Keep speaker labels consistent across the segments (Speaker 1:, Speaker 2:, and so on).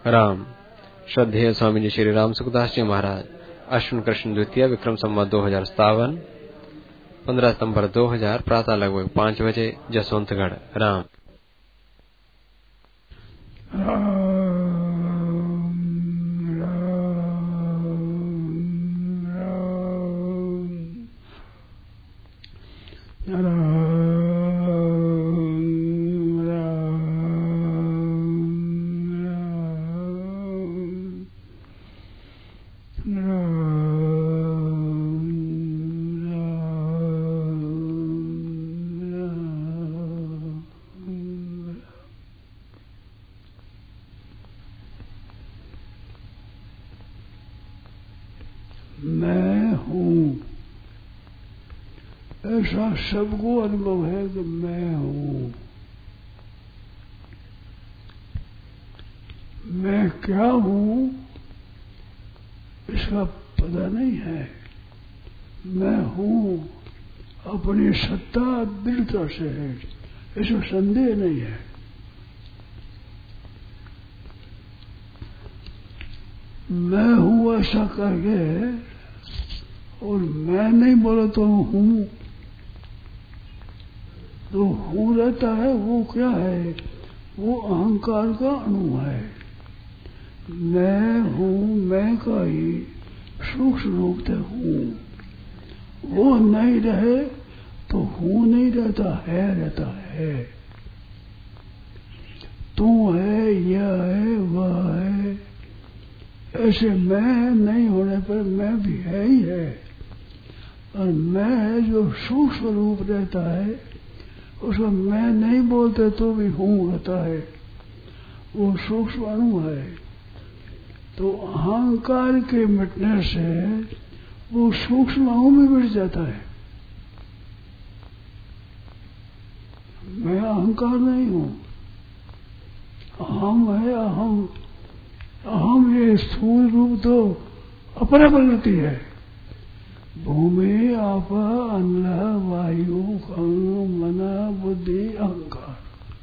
Speaker 1: राम। श्रद्धेय स्वामी जी श्री राम सुखदास जी महाराज, अश्विन कृष्ण द्वितीय, विक्रम संवत 2057, 15 सितंबर 2000, प्रातः लगभग 5 बजे, जसवंतगढ़। राम।
Speaker 2: ऐसा सबको अनुभव है कि मैं हूं। मैं क्या हूं इसका पता नहीं है। मैं हूं अपनी सत्ता दृढ़ता से है, इसमें संदेह नहीं है। मैं हूं ऐसा करके, और मैं नहीं बोला तो हूं, तो हूं रहता है। वो क्या है? वो अहंकार का अणु है। मैं हूं, मैं का ही सूक्ष्म रूप से हूं। वो नहीं रहे तो हूं नहीं रहता, है रहता है। तू है, यह है, वह है। ऐसे मैं नहीं होने पर मैं भी है ही है। और मैं जो सूक्ष्म रूप रहता है उसको मैं नहीं बोलते तो भी हूं रहता है। वो सूक्ष्म अणु है। तो अहंकार के मिटने से वो सूक्ष्म अणु में मिट जाता है। मैं अहंकार नहीं हूं। अहम है, अहम। अहम ये स्थूल रूप तो अपरा प्रकृति है। भूमि, आप, अन्न, वायु, खंड, मन, बुद्धि, अहंकार,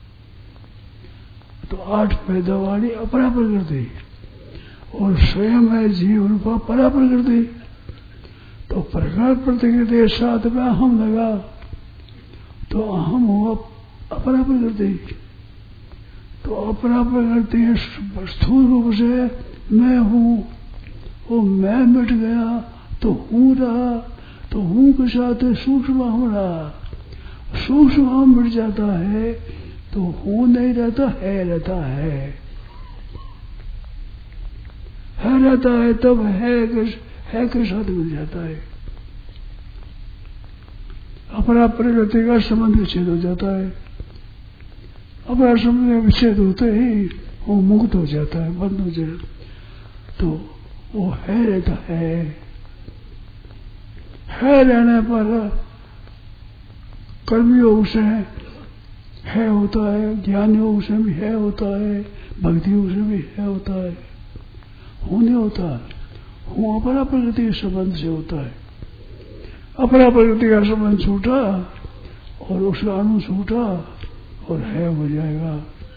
Speaker 2: तो 8 पैदा वाली अपरा प्रकृति। और स्वयं है जीव रूपा परा प्रकृति। तो प्रकार प्रकृति साथ में अहम लगा तो अहम हुआ अपरा प्रकृति। तो अपरा प्रकृति स्थूल रूप से मैं हूं, वो मैं मिट गया तो हूं रहा। तो हूं के साथ सूक्ष्म हम रहा। सूक्ष्म हम मिट जाता है तो हूं नहीं रहता, है रहता है। रहता है तब है के साथ मिल जाता है। अपरा प्रकृति का संबंध विच्छेद हो जाता है। अपना संबंध विच्छेद होते ही वो मुक्त हो जाता है, बंद हो जाता। तो वो है रहता है रहने पर कर्म योग से है होता है, ज्ञान योग से भी है होता है, भक्ति योग से भी है होता है। होने होता है, हूँ अपरा प्रकृति के संबंध से होता है। अपरा प्रकृति का संबंध छूटा और उसका अणु छूटा और है हो जाएगा।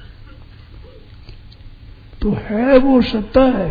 Speaker 2: तो है वो सत्ता है,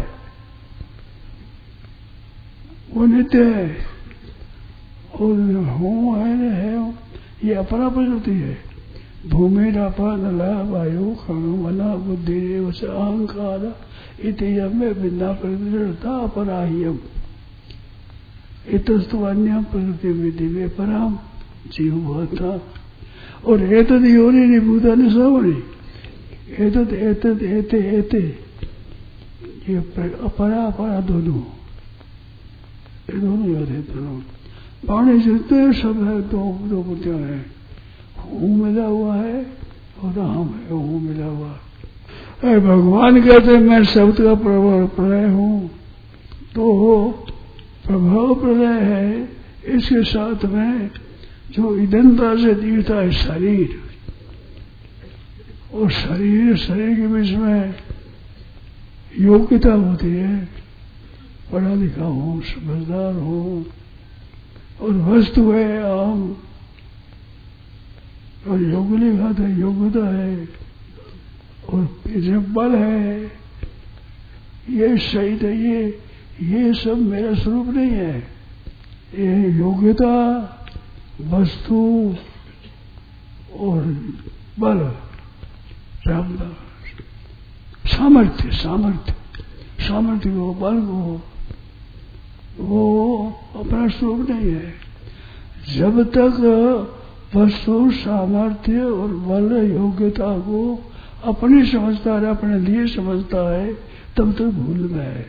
Speaker 2: वो नित्य है। और हूँ है, ये अपरा प्रकृति है। भूमि, रापा, नला, वायु, खंड, मना, बुद्धि, अहंकार इतम में भिन्ना प्रकृति अपराह्यम। इतस्तु अन्य प्रकृति विधि में पराम जीव भवता। और एतद योनि निभूतानि सर्वाणि, एतद एतद एते एते, ये अपरा अपरा दोनों, ये दोनों याद है। दोनों पानी जितने सब है, दो बुद्धियां हैं। हूं मिला हुआ है और अहम है, हूं मिला हुआ है। भगवान कहते मैं शब्द का प्रभाव प्रलय हूं। तो प्रभाव प्रलय है, इसके साथ में जो ईदनता से दिखता है शरीर, और शरीर के बीच में योग्यता होती है। पढ़ा लिखा हो, समझदार हो, और वस्तु है आम, और योग लिखा था योग्यता है, और पीछे बल है, ये सही है, ये सब मेरा स्वरूप नहीं है। ये योग्यता, वस्तु और बल, सामर्थ्य को, बल को, वो अपना स्वरूप नहीं है। जब तक वस्तु, सामर्थ्य और बल, योग्यता को अपनी समझता है, अपने लिए समझता है, तब तक भूल में है।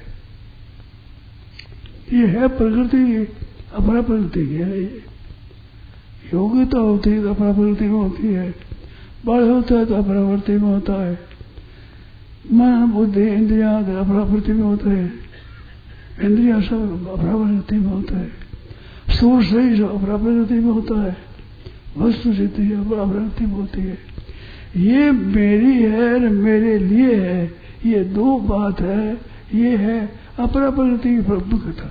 Speaker 2: ये है प्रकृति, अपना प्रकृति है। योग्यता होती है तो अपना प्रकृति में होती है, बल होता है तो अपना प्रकृति में होता है, मन, बुद्धि, इंद्रिया अपना प्रकृति में होते हैं, इंद्रिया सब अपना प्रकृति में होता है, सूर सही सब अपना प्रकृति में होता है, वस्तु सिद्धि अपना प्रकृति में होती है। ये मेरी है और मेरे लिए है, ये दो बात है। ये है अपना प्रकृति की प्रभुता।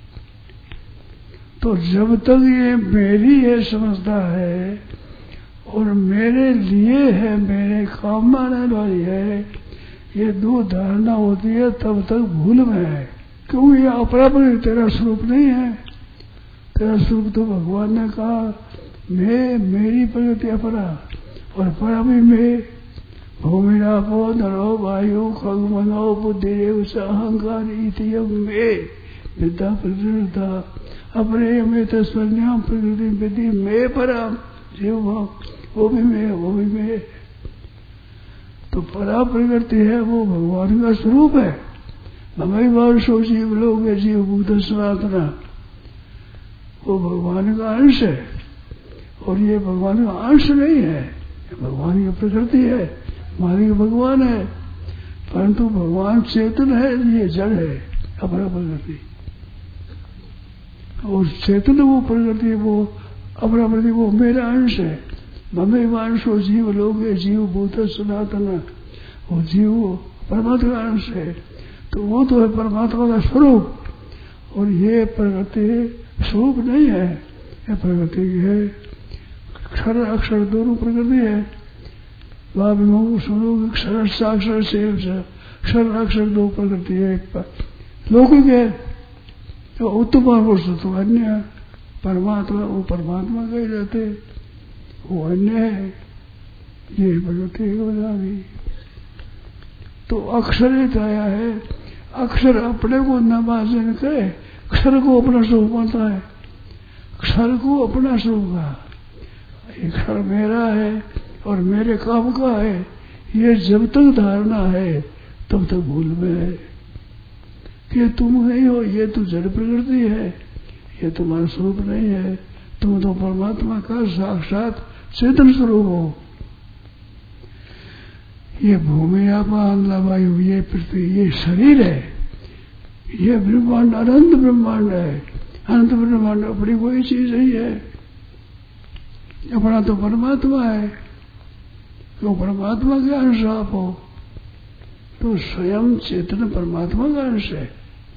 Speaker 2: तो जब तक ये मेरी है समझता है और मेरे लिए है, मेरे काम आने वाली है, ये दो धारणा होती है, तब तक भूल में है। क्योंकि ये अपना प्रकृति तेरा स्वरूप नहीं है। तेरा स्वरूप तो भगवान ने कहा, मैं, मेरी प्रकृति अपरा और परा भी मैं। भूमिरापो नरो वायु खगमनो बुद्धि अहंकार में विद्या प्रकृता अपने में तस्वन्याम प्रकृति विधि में पराम जीव, वो भी मैं। तो परा प्रकृति है, वो भगवान का स्वरूप है। हमारी बार सो जीव लोग जीव भूत सनातना, वो भगवान का अंश है। और ये भगवान का अंश नहीं है, भगवान की प्रकृति है, मालिक भगवान है। परंतु भगवान चेतन है, ये जड़ है अपना प्रकृति। और चेतन वो प्रकृति, वो अपना प्रकृति, वो मेरा अंश है। ममे वांशो जीव लोग जीव भूत सनातन, वो जीव परमात्मा का अंश है। तो वो तो है परमात्मा का स्वरूप। और ये प्रकृति स्वरूप नहीं है, ये प्रकृति है क्षर अक्षर दोनों प्रकृति है। क्षर साक्षर से क्षर अक्षर दो प्रकृति है। लौकिक है तो उत्तम पुरुष तो अन्य, परमात्मा वो परमात्मा कहे जाते, वो अन्य है, ये प्रकृति बता दी। तो अक्षरित आया है, अक्षर अपने को न भाषण करे, क्षर को अपना स्वरूप मानता है, क्षर को अपना स्वरूप का। ये क्षर मेरा है और मेरे काम का है, ये जब तक धारणा है तब तक भूल में है कि तुम नहीं हो, ये तो जड़ प्रकृति है, ये तुम्हारा स्वरूप नहीं है। तुम तो परमात्मा का साक्षात चेतन स्वरूप हो। ये भूमि आपान वायु, ये पृथ्वी, ये शरीर है, ये ब्रह्मांड अनंत ब्रह्मांड है। अनंत ब्रह्मांड अपनी कोई चीज नहीं है, अपना तो परमात्मा है। क्यों परमात्मा के अंश आप हो, तो स्वयं चेतन परमात्मा का अंश है।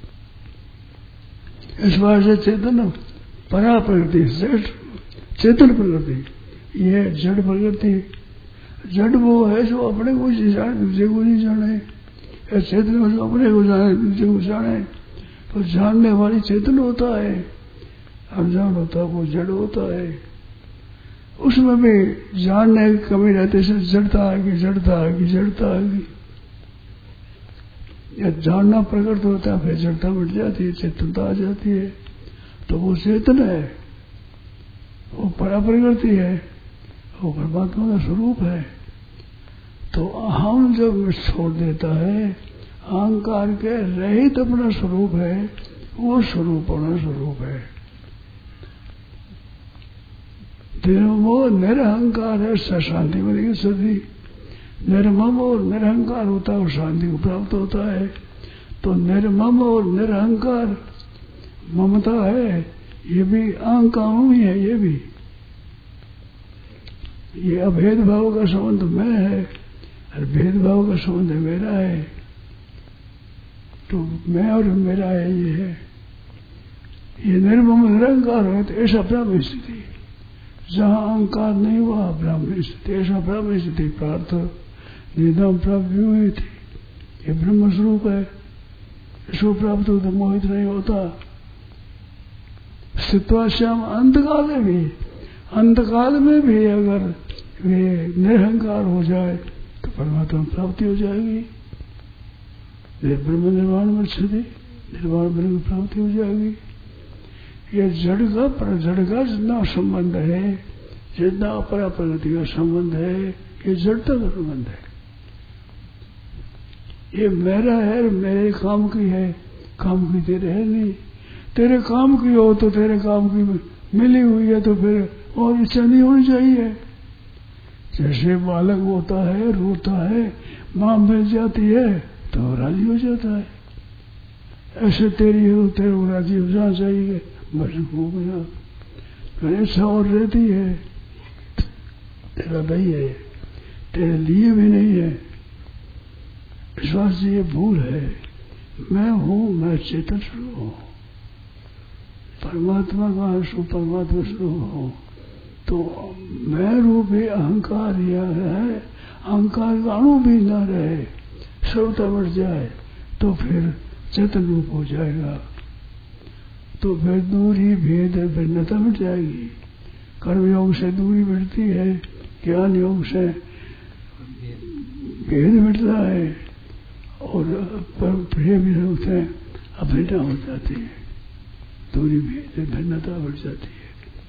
Speaker 2: इस बार से चेतन परा प्रकृति, चेतन प्रकृति, ये जड़ प्रकृति। जड़ वो है जो अपने को जाने, दूसरे को नहीं जाने। चेतन को जो अपने को जाने, दूसरे को जाने। तो जानने वाली चेतन होता है, अनजान होता है वो जड़ होता है। उसमें भी जानने की कमी रहती है, जड़ता आएगी, जड़ता आएगी, जड़ता आएगी। या जानना प्रकट होता है, फिर जड़ता मिट जाती है, चेतनता आ जाती है। तो वो चेतन है, वो परा प्रकृति है, वो परमात्मा का स्वरूप है। तो अहम जब छोड़ देता है, अहंकार के रहित अपना स्वरूप है, वो स्वरूप अपना स्वरूप है। वो निरहंकार है, शांति मिलेगी सदी। निर्मम और निरहंकार होता है और शांति को प्राप्त होता है। तो निर्मम और निरहंकार ममता है, ये भी अहंकार ही है। ये भी ये अभेद भाव का संबंध मैं है और भेदभाव का संबंध मेरा है। तो मैं और मेरा है, ये है। ये निर्मम निरहंकार है, तो ऐसा ब्रह्म स्थिति। जहाँ अहंकार नहीं हुआ ब्रह्म स्थिति, ऐसा ब्रह्म स्थिति प्राप्त निधम प्राप्त हुई थी। ये ब्रह्म स्वरूप है। इसको प्राप्त हो तो मोहित नहीं होता। स्थित्वा श्याम अंतकाल में भी अगर वे निरहंकार हो जाए तो परमात्मा प्राप्ति हो जाएगी। ब्रह्म निर्वाण में छदे निर्वाण ब्रह्म की प्राप्ति हो जाएगी। ये जड़ का जितना संबंध है, जितना अपरा प्रगति का संबंध है, ये जड़ता का संबंध है। ये मेरा है, मेरे काम की है, काम की तेरे है नहीं। तेरे काम की हो तो तेरे काम की मिली हुई है तो फिर और इच्छा नहीं होनी चाहिए। जैसे बालक होता है, रोता है, माँ मिल जाती है तो राजी हो जाता है। ऐसे तेरी हो तेरे को राजी हो जाना चाहिए, बस हो गया। फिर इच्छा और रहती है, तेरा नहीं है, तेरे लिए भी नहीं है। विश्वास ये भूल है। मैं हूं, मैं चेतन स्वरूप हूं, परमात्मा का अंश हूं, परमात्मा स्वरूप हूं। तो मैं रूपी अहंकार यह है, अहंकार का अणु भी न रहे, सर्वता बढ़ जाए तो फिर चेतन रूप हो जाएगा। तो फिर दूरी भेद भिन्नता मिट जाएगी। कर्म योग से दूरी मिटती है, ज्ञान योग से भेद मिटता है और प्रेम योग से अभिन्नता हो जाती है। दूरी भेद भिन्नता बढ़ जाती है।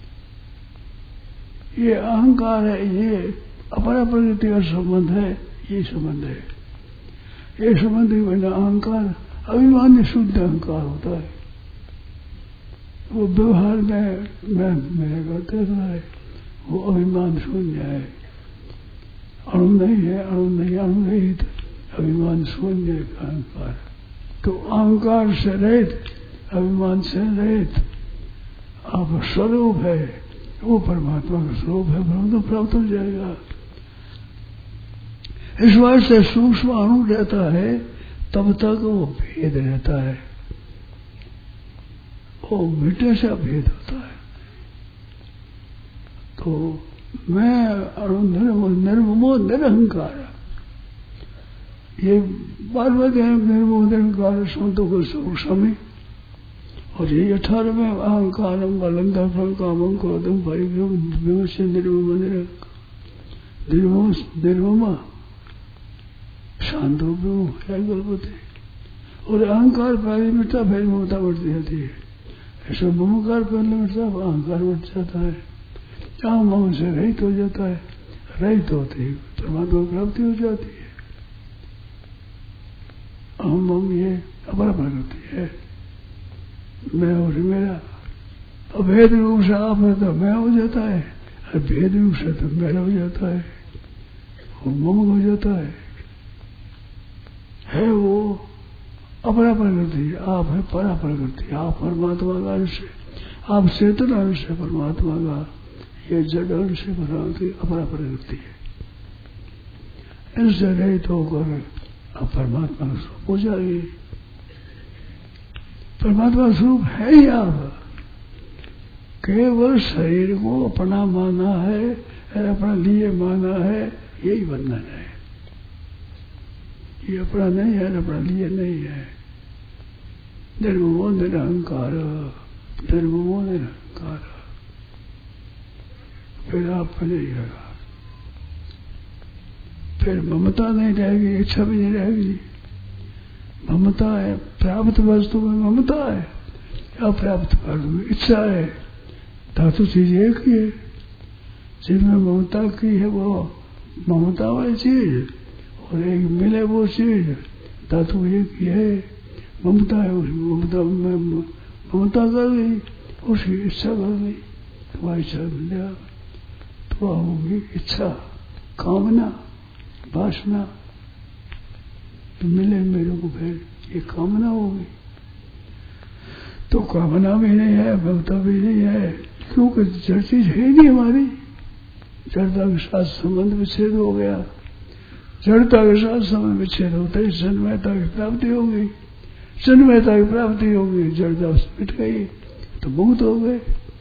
Speaker 2: ये अहंकार है, ये अपरा प्रकृति का संबंध है, ये संबंध है। ये संबंध के बिना अहंकार अभिमान्य शुद्ध अहंकार होता है। वो व्यवहार में मैं मेरे करते रहता है, वो अभिमान शून्य है। अणु नहीं है, अणु रहित, अभिमान शून्य अहंकार। तो अहंकार से रहित, अभिमान से रहित आप स्वरूप है, वो परमात्मा का स्वरूप है, ब्रह्म तो प्राप्त हो जाएगा। इस बात से सूक्ष्म अणु रहता है तब तक वो भेद रहता है, वो मिटे से भेद होता है। तो मैं अणु निर्ममो निरहंकार, ये बार बार निर्ममो निरहंकार संतों को सूक्ष्म। और ये 18वें अहंकारम अलंकार फल कामम क्रोधम परिग्रह से निर्ममा शांतो ब्रह्म गलपते। और अहंकार पहले मिटता फिर ममता बढ़ती जाती है। ऐसा ममकार पहले मिटता अहंकार बढ़ जाता है, जहाँ मम से रहित हो जाता है, रहित होते ही परमात्मा की प्राप्ति हो जाती है। अहम मम ये अपरा प्रकृति है, मैं और मेरा। अभेद रूप से आप है तो मैं हो जाता है, अभेद रूप से तो मेरा हो जाता है, वो मम हो जाता है वो अपरा प्रकृति। आप है परा प्रकृति, आप परमात्मा का अंश है, आप चेतन अंश है परमात्मा का, ये जड़ अंश है अपरा प्रकृति है। इनसे रहित होकर आप परमात्मा का स्वरूप हो जाएगी। परमात्मा स्वरूप है ही आप, केवल शरीर को अपना माना है, अपना लिए माना है, यही बंधन है। ये अपना नहीं है, अपना लिए नहीं है। निर्ममो निरहंकार, निर्ममो निरहंकार, फिर आप नहीं रहेगा, फिर ममता नहीं रहेगी, इच्छा भी नहीं रहेगी। ममता है प्राप्त वस्तु में, ममता है अप्राप्त वस्तु में इच्छा है। धातु चीज एक ही है, जिनमें ममता की है वो ममता वाली चीज, और एक मिले वो चीज, धातु एक ही है। ममता है, उस ममता में ममता कर गई, उसकी इच्छा कर गई, तुम्हारी इच्छा मिल गया तो होगी इच्छा, कामना, वासना। तो मिले मेरे को फिर ये कामना होगी। तो कामना भी नहीं है, ममता भी नहीं है, क्योंकि जड़ चीज है नहीं हमारी। जड़ता के साथ संबंध विच्छेद हो गया, जड़ता के साथ संबंध विच्छेद होता है, जन्मयता की प्राप्ति होगी। जन्मयता की प्राप्ति होगी, जड़ता मिट गई तो मुक्त हो गए।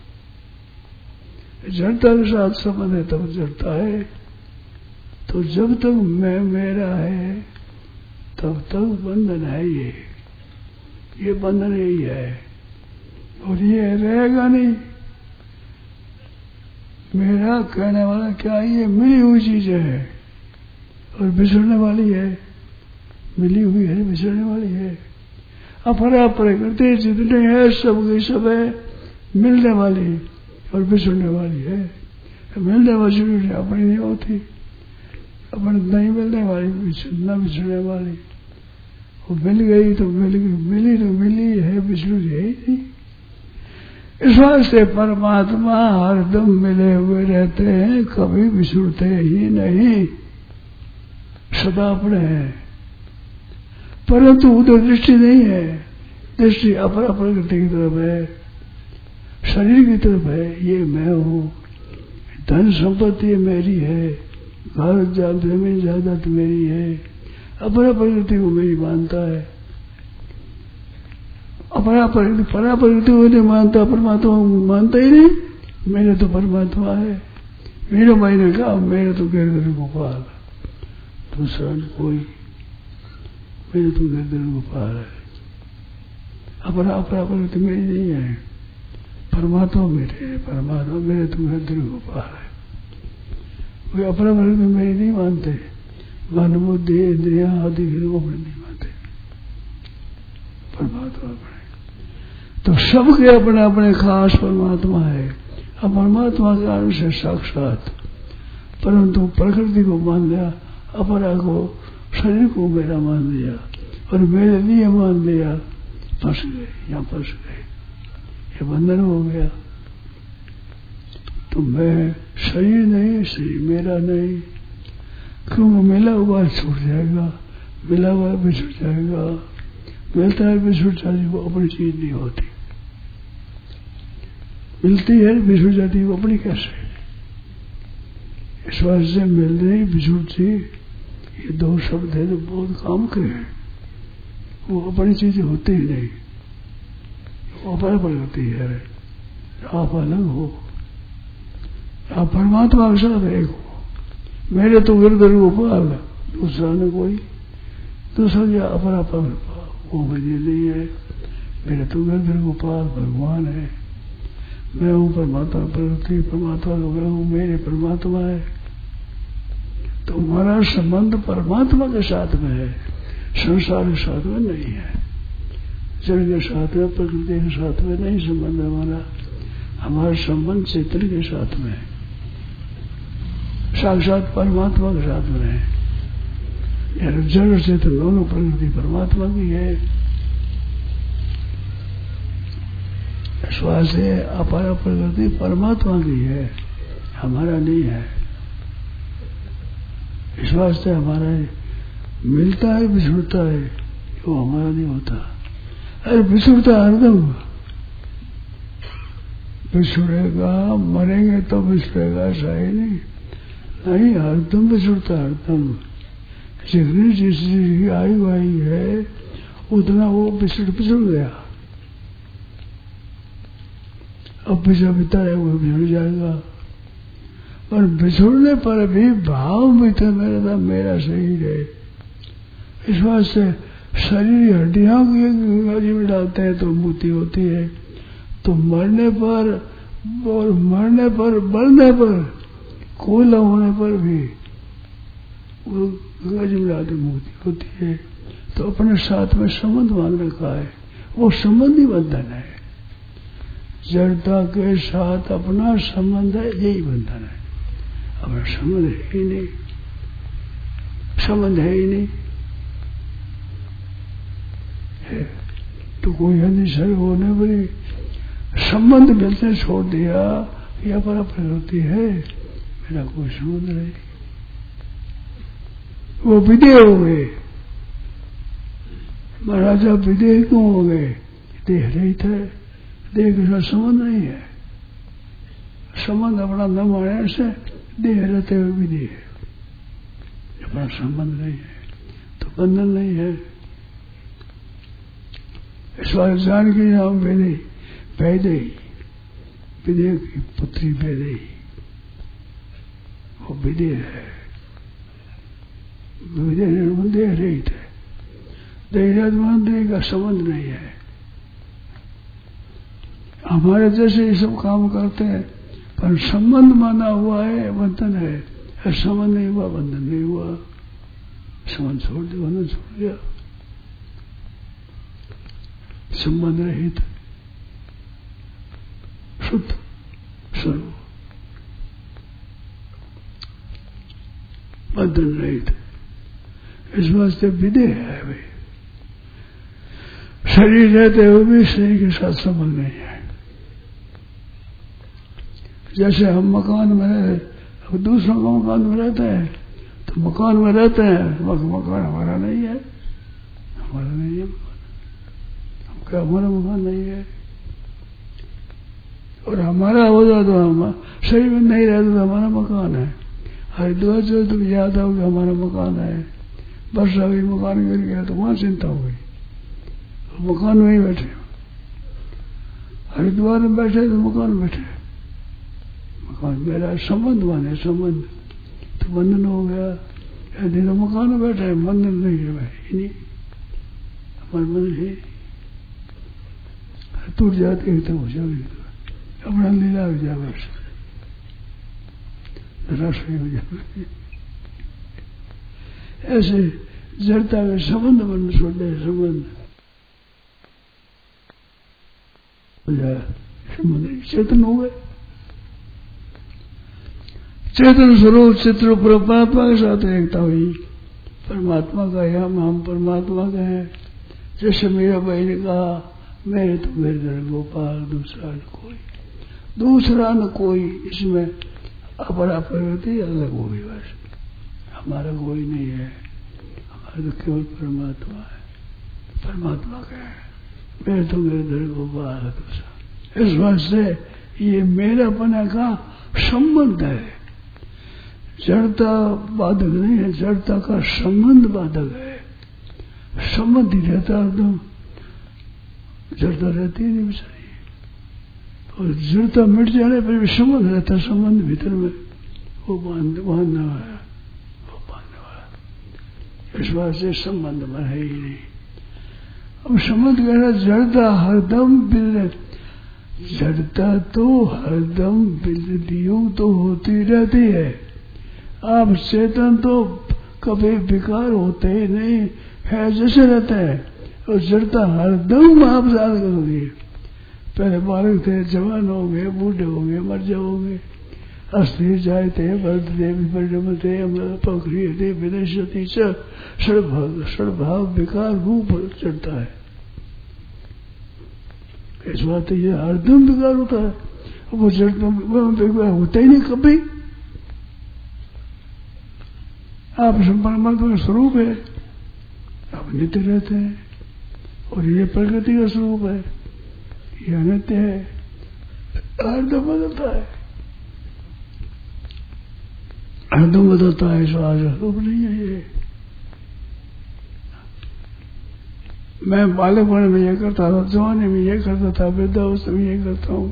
Speaker 2: जड़ता के साथ संबंध है तब जड़ता है। तो जब तक मैं मेरा है तब तक बंधन है। ये ये बंधन यही है और ये रहेगा नहीं। मेरा कहने वाला क्या, ये मिली हुई चीज है और बिछड़ने वाली है। मिली हुई है, बिछड़ने वाली है। अपरा प्रकृति जितने हैं सब की सब है मिलने वाली और बिछड़ने वाली है। मिलने वाली अपनी नहीं होती, अपनी नहीं मिलने वाली, न बिछड़ने वाली। वो मिल गई तो मिल गई, मिली तो मिली है, बिछड़ी है ही नहीं। इस वास्ते परमात्मा हरदम मिले हुए रहते हैं, कभी बिछुड़ते ही नहीं, सदा अपने हैं। परंतु उधर दृष्टि नहीं है, दृष्टि अपरा प्रकृति की तरफ है, शरीर की तरफ है। ये मैं हूँ, धन संपत्ति मेरी है, घर जमीन जायदाद मेरी है। अपरा प्रकृति को मेरी मानता है, अपरा प्रकृति को नहीं मानता, परमात्मा को मानता ही नहीं। मेरे तो परमात्मा है। मेरे मैंने कहा मेरे तो गिरधर गोपाल, दूसरा कोई, मेरे तो गिरधर गोपाल है। अपरा प्रकृति मेरी नहीं है, परमात्मा मेरे है। परमात्मा मेरे तो गिरधर गोपाल है। वे अपरा प्रकृति मेरी नहीं मानते, मन बुद्धि इंद्रिया आदि को अपने नहीं मानते, परमात्मा अपने। तो सबके अपने अपने खास परमात्मा है। अब परमात्मा के आने से साक्षात, परंतु प्रकृति को मान लिया, अपरा को, शरीर को मेरा मान लिया और मेरे लिए मान लिया, फंस गए, यहाँ फंस गए। ये बंधन हो गया। तो मैं शरीर नहीं, शरीर मेरा नहीं, क्योंकि मिला हुआ छूट जाएगा, मिला हुआ बिछुड़ जाएगा। मिलता है बिछुड़ जाती, वो अपनी चीज नहीं होती। मिलती है बिछुड़ जाती, वो अपनी कैसे? इस वास्ते मिलने बिछुड़ती, ये दो शब्द है तो बहुत काम के हैं। वो अपनी चीजें होती ही नहीं, वो अपना प्रगति है। आप अलग हो, आप परमात्मा के साथ एक हो। मेरे तो गिरधर गोपाल, दूसरा ने कोई, दूसरा क्या अपना वो मुझे नहीं है। मेरे तो गिरधर गोपाल भगवान है, मैं हूँ परमात्मा प्रकृति, परमात्मा को मैं हूँ, मेरे परमात्मा है। तो हमारा संबंध परमात्मा के साथ में है, संसार के साथ में नहीं है, जड़ के साथ में, प्रकृति के साथ में नहीं संबंध हमारा। हमारा संबंध चेतन के साथ में है, साक्षात परमात्मा के साथ में है। यानी जड़ चेतन दोनों प्रकृति परमात्मा की है। श्वास है, अपार प्रकृति परमात्मा की है, हमारा नहीं है। इस वास्ते हमारा मिलता है बिछुड़ता है, वो हमारा नहीं होता। अरे बिछुड़ता हरदम, बिछुड़ेगा, मरेंगे तो बिछुड़ेगा, ऐसा ही नहीं, हरदम बिछुड़ता, हरदम। जितनी जिस चीज की आयु आई है उतना वो बिछुड़ गया। अब बिछड़ बीता है, वो बिछड़ जाएगा। और बिछुड़ने पर भी भाव में तो मेरा शरीर है। इस वास्ते शरीर हड्डियों की में डालते हैं तो मृत्यु होती है। तो मरने पर और बढ़ने पर, कोयला होने पर भी वो गंगा में डालते मृत्यु होती है। तो अपने साथ में संबंध मान रखा है, वो संबंध ही बंधन है। जड़ता के साथ अपना संबंध है, यही बंधन है। अपना संबंध है ही नहीं, संबंध है ही नहीं है। तो कोई अनिश्चय होने पर संबंध मिलते छोड़ दिया, यह पर प्रकृति है, मेरा कोई संबंध नहीं। वो विदेह हो गए, महाराजा विदेह क्यों हो गए? देह रहित है, देह के साथ संबंध नहीं है। संबंध अपना न मानने से देह रहते हुए भी देह, अपना संबंध नहीं है तो बंधन नहीं है। इस बार जान के नाम वैदेही, विदेह की पुत्री वैदेही, वो विदेह है, विदेह देह रहित है। देह का संबंध नहीं है। हमारे जैसे ये सब काम करते हैं, पर संबंध माना हुआ है, बंधन है। संबंध नहीं हुआ, बंधन नहीं हुआ। संबंध छोड़ दिया, बंधन छोड़ दिया। संबंध रहित शुद्ध स्वरूप, बंधन रहित। इस वास्ते विदेह है भाई। शरीर रहते हुए भी शरीर के साथ संबंध नहीं है। जैसे हम मकान में रहे, दूसरों का मकान में रहते हैं तो मकान में रहते हैं, मकान हमारा नहीं है, हमारा नहीं है मकान। हम क्या हमारा मकान नहीं है? और हमारा हो जाए तो हम शरीर में नहीं रहते तो हमारा मकान है। हरिद्वार जो तुम याद आओगे हमारा मकान है, वर्षा हुई मकान गिर गया तो वहां चिंता हो गई, मकान में ही बैठे। हरिद्वार में बैठे तो मकान में बैठे, मकान मेरा संबंध माने संबंध तो बंधन हो गया। यदि तो मकान में बैठे बंधन नहीं है भाई, नहीं हमारे मन है टूट जाते एकदम हो जाए, अपना लीला हो जाए, बस निराशा हो जाए। ऐसे जड़ता में संबंध बन छोड़ दे, संबंध हो जाए, संबंध चेतन हो गए। चेतन स्वरूप चित्र परमात्मा के साथ एकता हुई। परमात्मा का हम परमात्मा का है। जैसे मेरा भाई ने कहा, मेरे तो मेरे घर गोपाल, दूसरा न कोई, इसमें अपरा प्रगति अलग हो गई। बस हमारा कोई नहीं है, हमारा तो केवल परमात्मा है। परमात्मा का है, मेरे तो मेरे घर गोपाल, दूसरा। इस वास्ते ये मेरापना का संबंध है, जड़ता बाधक नहीं है, जड़ता का संबंध बाधक है। संबंध ही रहता एकदम, जड़ता रहती नहीं बेचारी। और जड़ता मिट जाने पर भी संबंध रहता, संबंध भीतर में वो बांधने वाला, वो बांधने वाला। इस बात से संबंध में है ही नहीं। अब संबंध कहना, जड़ता हरदम जड़ता तो हरदम बिल्डियों तो होती रहती है। आप चेतन तो कभी विकार होते ही नहीं है, जैसे रहते हैं। और जड़ता हरदम आप याद करोगे, पहले बालक थे, जवान हो गए, बूढ़े हो गए, मर जाओगे। अस्थिर जाए थे, वर्धते विपर्यमते, पक्रियते विनश्यति च षड्भाव विकार रूप चढ़ता है। इस बात ये हरदम विकार होता है। वो जड़ता होता ही नहीं कभी। आप परमात्मा का स्वरूप है, आप नित्य रहते हैं। और ये प्रकृति का स्वरूप है, ये अनित्य है, हरदम बदलता है, हरदम बदलता है। स्वरूप नहीं है ये। मैं बालकपन में ये करता था, जवानी में ये करता था, वृद्धावस्था में ये करता हूँ।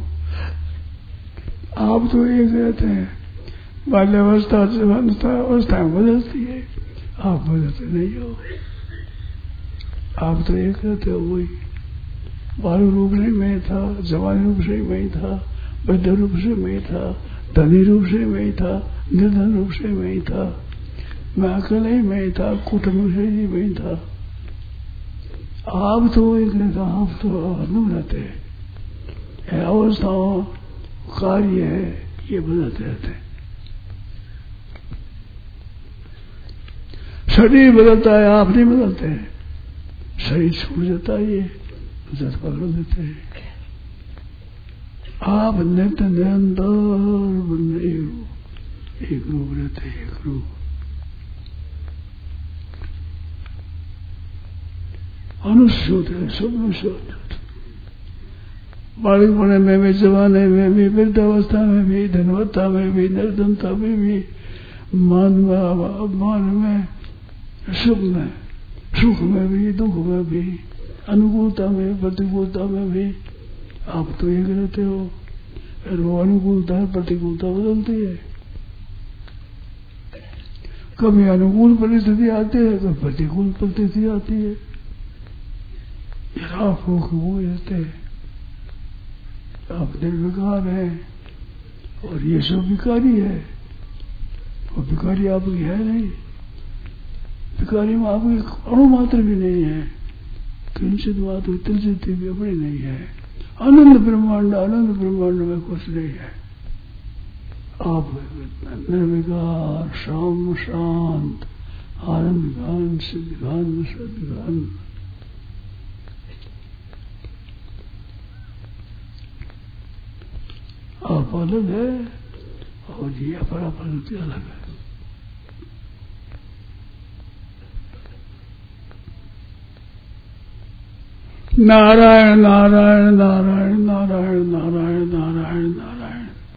Speaker 2: आप तो ये कहते हैं बाल्यावस्था अवस्था बदलती है, आप बदलते नहीं हो। आप तो ये कहते हो वही बाल रूप से मैं था, जवान रूप से मैं था, वृद्ध रूप से मैं था, धनी रूप से मैं था, निर्धन रूप से मैं था, मैं अकेले ही मैं था, कुटुंब से ही मैं था। आप तो एक कहता, आप तो हरदम रहते हैं। अवस्थाओं कार्य है, ये बदलते रहते हैं। शरीर बदलता है, आप नहीं बदलते हैं। शरीर छूट जाता है, ये जत पकड़ देते हैं। आप नित्य निरंतर एक रूप रहते हैं, एक रूप। अनुसूत है, सब में शोध। बालकपन में भी, जवानी में भी, वृद्धावस्था में भी, धनवत्ता में भी, निर्धनता में भी, मान में, अपमान में, सुख में भी, दुख में भी, अनुकूलता में, प्रतिकूलता में भी आप तो एक रहते हो। फिर वो अनुकूलता है, प्रतिकूलता बदलती है। कभी अनुकूल परिस्थिति आती है, कभी प्रतिकूल परिस्थिति आती है। आप हो वो रहते हैं। आप निर्विकार हैं और ये सब विकारी है, और विकारी आपकी है नहीं, विकारी में आपकी अणु मात्र भी नहीं है, किंचित मात्र किंचित भी अपनी नहीं है, आनंद ब्रह्मांड में कुछ नहीं है। आप निर्विकार शाम शांत आनंद गान सिद्धगान सदगान। आप अलग है और ये अपरापरति अलग है। नारायण नारायण नारायण नारायण नारायण नारायण नारायण।